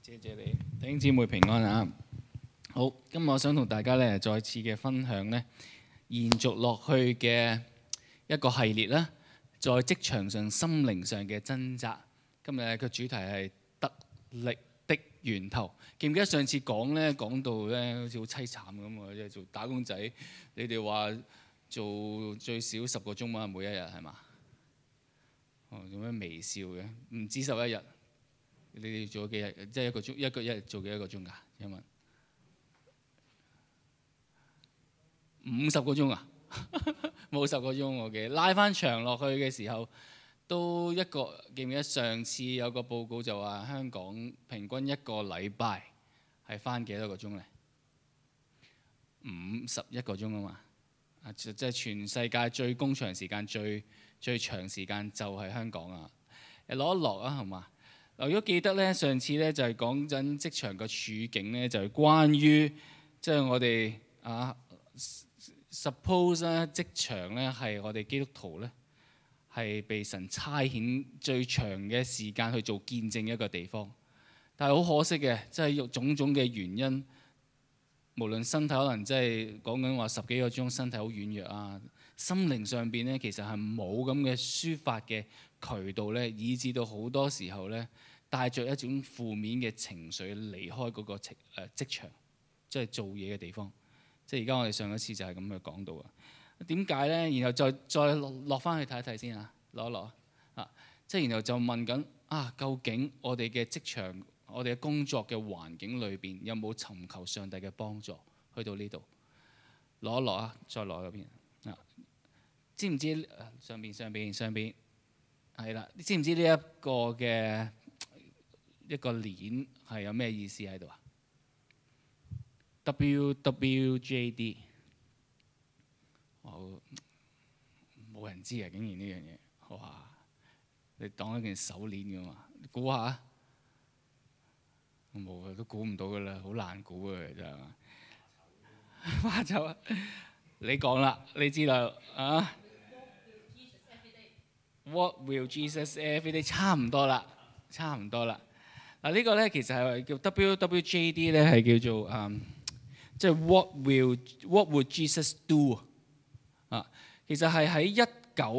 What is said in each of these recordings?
謝謝你，弟兄姊妹平安啊！好，今日我想同大家咧再次嘅分享咧，延續落去嘅一個系列啦，在職場上、心靈上嘅掙扎。今日嘅主題係得力的源頭。記唔記得上次講到咧，好似好凄慘咁啊！即係做打工仔，你哋話做最少10個鐘啊，每一日係嘛？哦，做咩微笑嘅？唔止11日。你哋做咗幾日？即係一日做幾多個鐘㗎？請問50個鐘啊？冇10個鐘我嘅，拉翻長落去嘅時候，都一個記唔記得上次有個報告就話香港平均一個禮拜係翻幾多個鐘呢？51個鐘啊嘛！即係全世界最工長時間最長時間就係香港啊！落一落啊，係嘛？如果記得咧，上次咧就係講緊職場個處境咧，就係關於即係我哋suppose 咧職場咧係我哋基督徒咧係被神差遣最長嘅時間去做見證一個地方，但係好可惜嘅，即係有種種嘅原因，無論身體可能即係講緊話10幾個鐘身體好軟弱啊，心靈上邊咧其實係冇咁嘅抒發嘅渠道咧，以致到好多時候咧帶着一種負面嘅情緒離開嗰個職場，即係做嘢嘅地方。即係而家我哋上一次就係咁嘅講到啊。點解咧？然後再落翻去睇一睇先啊，落一落啊。即係然後就問緊啊，究竟我哋嘅職場、我哋嘅工作嘅環境裏邊有冇尋求上帝嘅幫助？去到呢度，落一落啊，再落嗰邊啊。知唔知上邊係啦？你知唔知呢一個嘅一個鏈係有咩意思喺度啊 ？WWJD， 冇人知啊！竟然呢樣嘢，哇！你當一件手鏈噶嘛？你估下？冇啊，都估唔到噶啦，好難估嘅真係。花酒啊！你講啦，你知道啊？What will Jesus every day？ 差唔多啦。嗱呢個咧其實係叫 WWJD 咧，係叫做即係 What would Jesus do 啊？其實係喺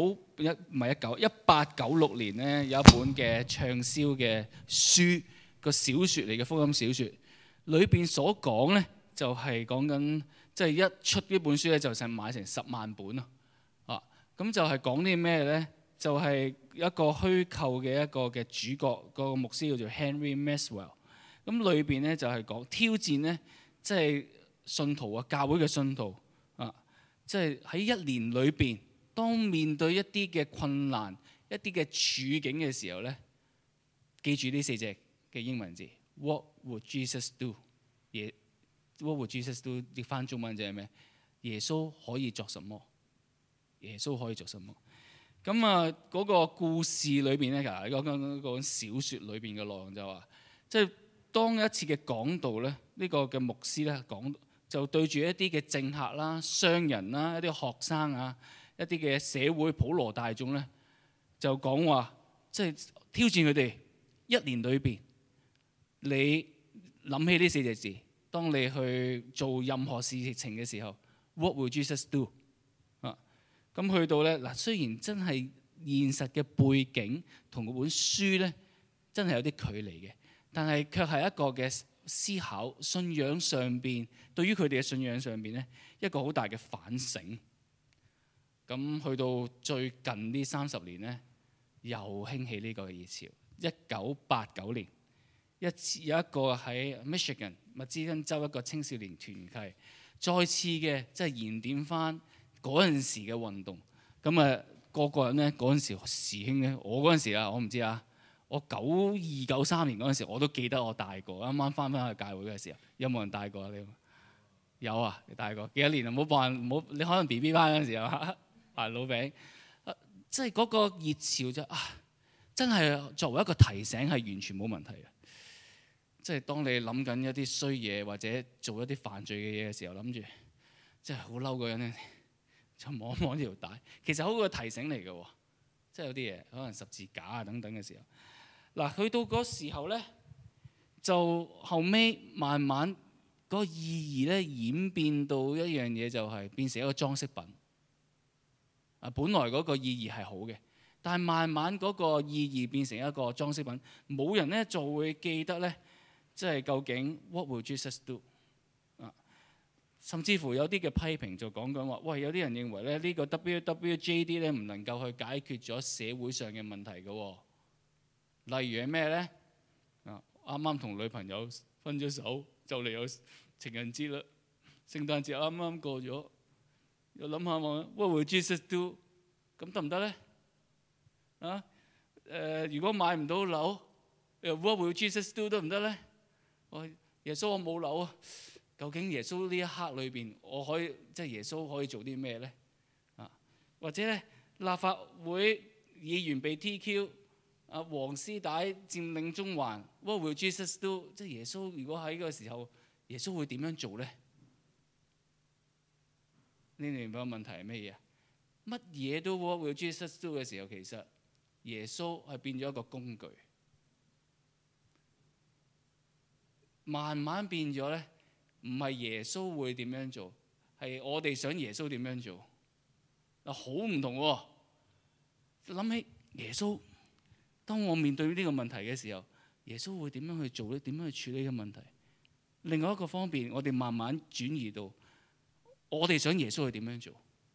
1896年咧有一本嘅暢銷嘅書，個小説嚟嘅，福音小説，裏邊所講咧就係講緊即係一出呢本書咧就成買成10萬本咯。咁就係講啲咩咧？就係一個虛構嘅一個嘅主角，個牧師叫做 Henry Maxwell。咁裏邊咧就係講挑戰咧，即係信徒啊，教會嘅信徒啊，即係喺一年裏邊，當面對一啲嘅困難、一啲嘅處境嘅時候咧，記住呢4隻嘅英文字 ：What would Jesus do？ What would Jesus do？ 譯翻中文就係咩？耶穌可以作什麼？耶穌可以做什麼？咁嗰個故事裏邊咧，其實講小説裏邊嘅內容就話，即係當一次嘅講道咧，呢個嘅牧師咧講就對住一啲嘅政客啦、商人啦、一啲學生啊、一啲嘅社會普羅大眾咧，就講話即係挑戰佢哋一年裏邊，你諗起呢4隻字，當你去做任何事情嘅時候 ，What will Jesus do？咁去到咧嗱，雖然真係現實嘅背景同嗰本書咧，真係有啲距離嘅，但係卻係一個嘅思考，信仰上邊對於佢哋嘅信仰上邊咧，一個好大嘅反省。咁去到最近呢30年咧，又興起呢個熱潮。1989年，有一個喺 Michigan 密芝根州一個青少年團契，再次嘅即係燃點翻嗰陣時嘅運動。咁個人咧嗰陣時時興咧，我嗰陣時啊，我唔知啊，我92、93年嗰陣時我都記得我大個，啱啱翻去教會嘅時候，有冇人大個啊？你有啊？你大個幾多年啊？唔好扮唔好，你可能 BB 班嗰陣時啊，老餅，即係嗰個熱潮就真係作為一個提醒係完全冇問題嘅。即係當你諗緊一啲衰嘢或者做一啲犯罪嘅嘢嘅時候，諗住即係好嬲嗰人咧，就摸一摸呢條帶，其實好個提醒嚟嘅喎。即係有啲嘢可能十字架啊等等嘅時候，嗱去到嗰時候咧， 就後尾慢慢嗰個意義咧演變到一樣嘢，就係變成一個裝飾品。本來嗰個意義係好嘅，但係慢慢嗰個意義變成一個裝飾品，冇人咧就會記得咧，即係究竟 What will Jesus do？甚至乎有啲嘅批評就講緊話，喂，有啲人認為咧呢個 WWJD 咧唔能夠去解決咗社會上嘅問題嘅喎。例如係咩咧？啱啱同女朋友分咗手，就嚟有情人節啦，聖誕節啱啱過咗，又諗下話 What will Jesus do？ 咁得唔得咧？如果買唔到樓，What will Jesus do 得唔得咧？耶穌我冇樓啊！究竟耶穌呢一刻裏邊，我可以即係耶穌可以做啲咩咧？或者咧立法會議員被 TQ， 黃絲帶佔領中環 ，What will Jesus do？ 即係耶穌如果喺嗰個時候，耶穌會點樣做咧？你明白問題係咩嘢？乜嘢都 What will Jesus do 嘅時候，其實耶穌係變咗一個工具，慢慢變咗咧。唔係耶穌會點樣做，係我哋想耶穌點樣做。好唔同喎。諗起耶穌，當我面對呢個問題嘅時候，耶穌會點樣去做咧？點樣去處理呢個問題？另外一個方面，我哋慢慢轉移到我哋想耶穌去點樣做。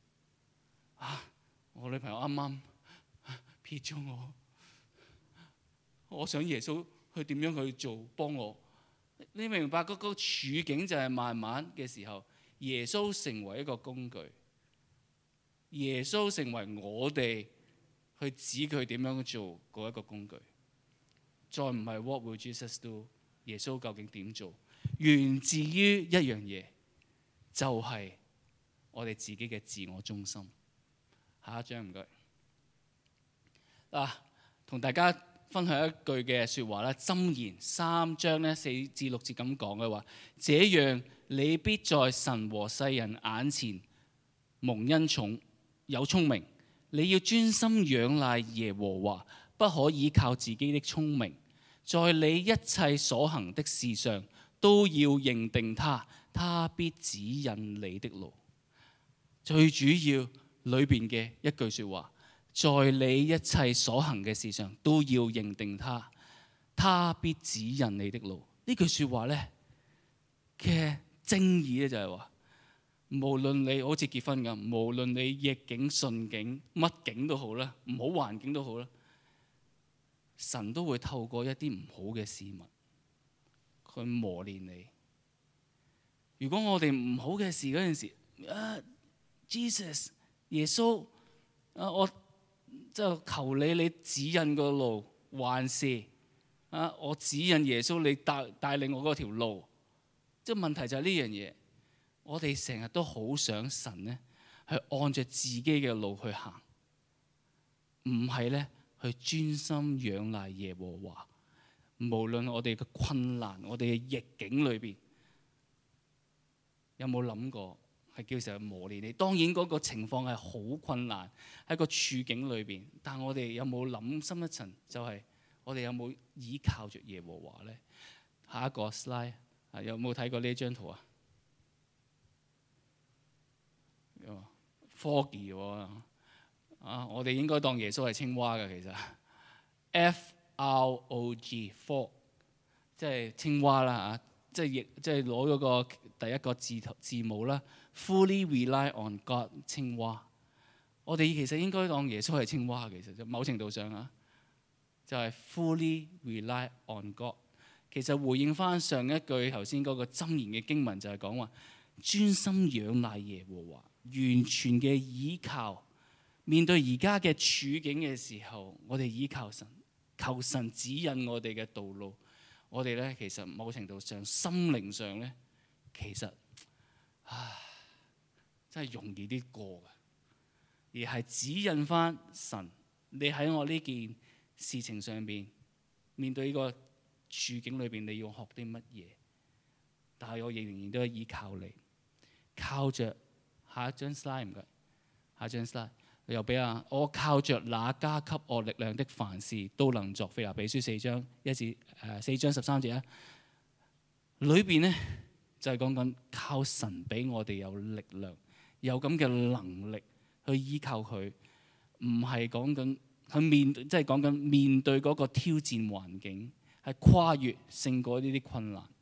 我女朋友啱啱撇咗我，我想耶穌去點樣去做幫我。你明白嗰個處境就係慢慢嘅時候，耶穌成為一個工具，耶穌成為我哋去指佢點樣做嗰一個工具，再唔係 What will Jesus do？ 耶穌究竟點做？源自於一樣嘢，就係我哋自己嘅自我中心。下一章唔該。同大家分享一句嘅説話咧，箴言3章咧4至6節咁講嘅話，這樣你必在神和世人眼前蒙恩寵，有聰明。你要專心仰賴耶和華，不可依靠自己的聰明，在你一切所行的事上都要認定他，他必指引你的路。最主要裏邊嘅一句説話，在你一切所行嘅事上都要認定他，他必指引你的路。呢句説話咧嘅正義咧就係話，無論你好似結婚咁，無論你逆境順境乜境都好啦，唔好環境都好啦，神都會透過一啲唔好嘅事物去磨練你。如果我哋唔好嘅事嗰陣時，Jesus 耶穌我就求你指引個路，還是我指引耶穌你帶領我嗰條路。即係問題就係呢樣嘢，我哋成日都好想神咧去按着自己嘅路去行，唔係咧去專心仰賴耶和華。無論我哋嘅困難，我哋嘅逆境裏邊，有冇諗過係叫成日磨練你？當然嗰個情況係好困難喺個處境裏邊，但我哋有冇諗深一層，就係我哋有冇依靠着耶和華咧？下一個 slide 有冇睇過呢張圖啊？科技喎我哋應該當耶穌係青蛙嘅，其實 FROG frog 即係青蛙啦即係攞咗個第一個字母啦。Fully rely on God 青蛙，我哋其實應該當耶穌係青蛙，其實某程度上就係 fully rely on God。其實回應翻上一句頭先嗰個箴言嘅經文，就係講話專心仰賴耶和華，完全嘅倚靠。面對而家嘅處境嘅時候，我哋倚靠神，求神指引我哋嘅道路。我哋咧其實某程度上心靈上咧，其實真係容易啲過嘅，而係指引翻神。你喺我呢件事情上邊，面對呢個處境裏邊，你要學啲乜嘢？但係我仍然都係依靠你，靠着下一張 slide 唔該，下一張 slide 又俾我靠着那加給我力量的，凡事都能作。腓立比書4章13節裏邊咧就係講緊靠神俾我哋有力量，有咁嘅能力去依靠佢，唔係講緊去面，即係講緊面對嗰個挑戰環境，係跨越勝過呢啲困難。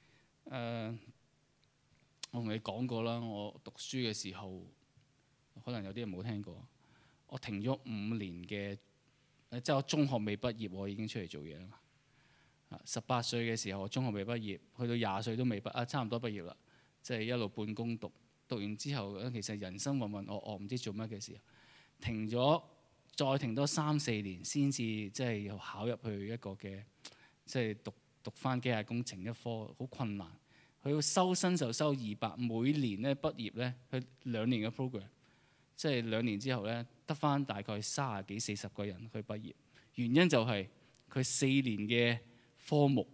我同你講過啦，我讀書嘅時候，可能有啲人冇聽過，我停咗5年嘅，即係我中學未畢業，我已經出嚟做嘢啦。18歲嘅時候，我中學未畢業，去到20歲都未畢，差唔多畢業啦，即係一路半工讀。讀完之後咧，其實人生渾渾噩噩，唔知做乜嘅時候，停咗，再停多3-4年，先至即係又考入去一個嘅，即係讀翻機械工程一科，好困難。佢要收生就收200，每年咧畢業咧，佢2年嘅 program， 即係2年之後咧，得翻大概30幾40個人去畢業。原因就係佢4年嘅科目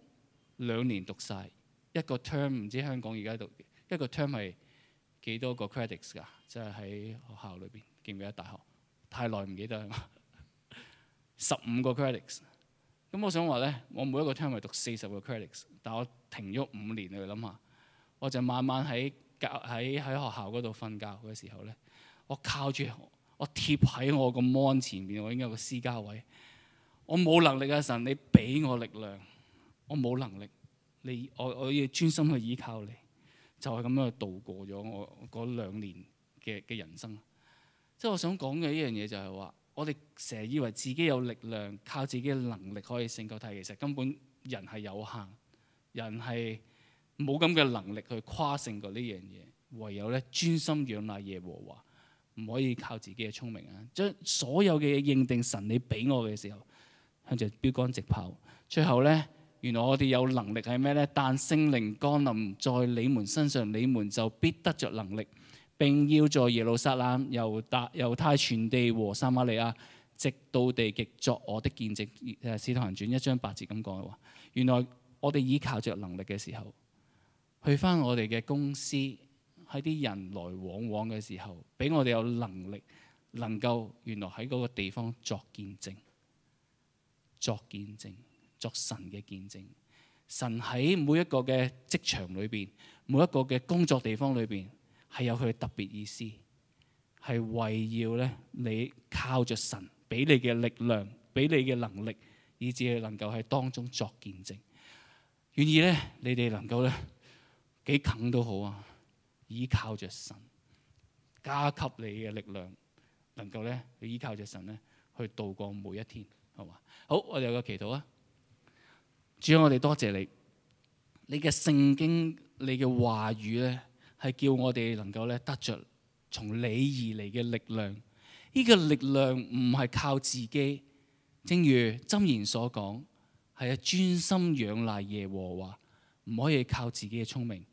2年讀晒，一個 term 唔知香港而家讀一個 term 係幾多個 credits 㗎？即係喺學校裏邊，記唔記得大學？太耐唔記得啦。15個 credits。咁我想話咧，我每一個 term 係讀40個 credits， 但我停咗5年，你諗下，我就慢慢喺學校嗰度瞓覺嘅時候咧，我靠住我貼喺我個 mon 前面，我應該有個私家位。我冇能力啊，神，你俾我力量。我冇能力，我要專心去依靠你，就係咁樣去度過咗我嗰2年嘅人生。即係我想講嘅一樣嘢就係話，我哋成日以為自己有力量，靠自己嘅能力可以勝過，但係其實根本人係有限，人係冇咁嘅能力去跨勝過呢樣嘢。唯有咧專心仰賴耶和華，唔可以靠自己嘅聰明啊！將所有嘅嘢認定神你俾我嘅時候，向著標竿直跑。最後咧，原來我哋有能力係咩咧？但聖靈降臨在你們身上，你們就必得着能力。並要在耶路撒冷、猶太全地和撒瑪利亞，直到地極作我的見證。使徒行傳1章8節咁講嘅話，原來我哋依靠着能力嘅時候，去翻我哋嘅公司，喺啲人來往嘅時候，俾我哋有能力，能夠原來喺嗰個地方作見證，作神嘅見證。神喺每一個嘅職場裏邊，每一個嘅工作地方裏邊，係有佢嘅特別意思，係為要咧你靠着神俾你嘅力量，俾你嘅能力，以至你能夠喺當中作見證。願意咧，你哋能夠咧幾近都好啊，依靠着神，加給你嘅力量，能夠咧去依靠着神咧去度過每一天，好嘛？好，我哋有個祈禱啊！主啊，我哋多謝你，你嘅聖經，你嘅話語咧，係叫我哋能夠咧得着從你而嚟嘅力量。呢個力量唔係靠自己，正如箴言所講，係專心仰賴耶和華，唔可以靠自己嘅聰明。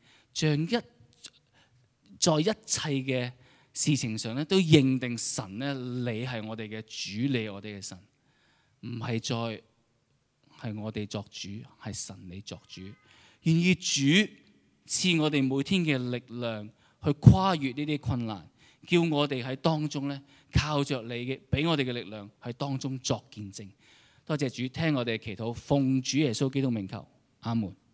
在一切嘅事情上咧，都認定神咧，你係我哋嘅主，你係我哋嘅神，唔係再係我哋作主，係神你作主。願意主賜我哋每天嘅力量去跨越呢啲困難，叫我哋喺當中咧靠着你嘅，俾我哋嘅力量喺當中作見證。多謝主，聽我哋嘅祈禱，奉主耶穌基督名求，阿門。